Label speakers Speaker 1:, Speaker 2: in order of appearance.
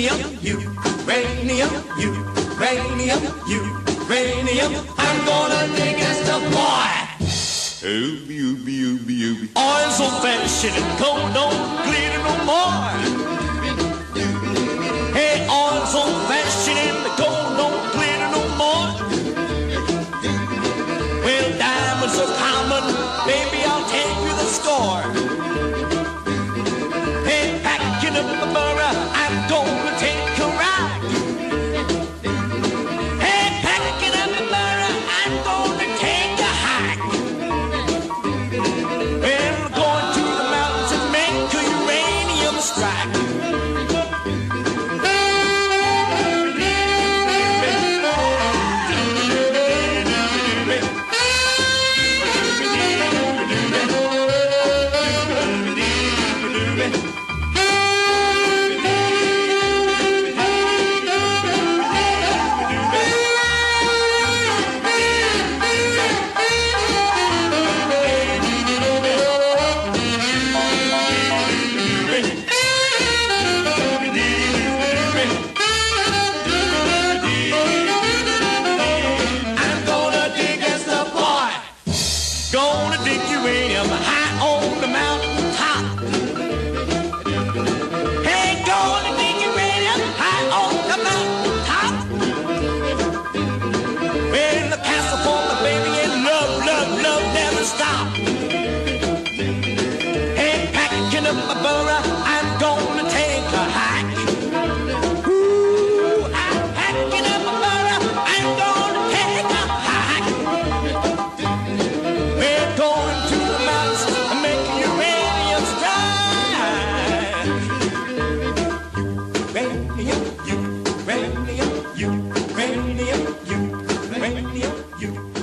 Speaker 1: uranium, uranium, uranium. I'm gonna dig as the boy.
Speaker 2: Ooby, ooby, ooby, ooby.
Speaker 1: Oil's old fashioned and coal don't glitter no more. Hey, oil's old fashioned and the coal don't glitter no more. Well, diamonds are common, baby, I'll take you the score. Hey, packing up the borough, I'm gonna take a ride. Hey, packing up the borough, I'm gonna take a hike. Well, going to the mountains and make a uranium strike. Gonna dig uranium high on the mountain top. Hey, gonna dig uranium high on the mountain top. Well, the castle for my baby and love, love, love never stop. Hey, packing up my burra, I'm gonna take a hike. Ooh, I'm packing up my burra, I'm gonna take a hike. We're going to the mountains and make uranium strike. Uranium, uranium, uranium, uranium, uranium.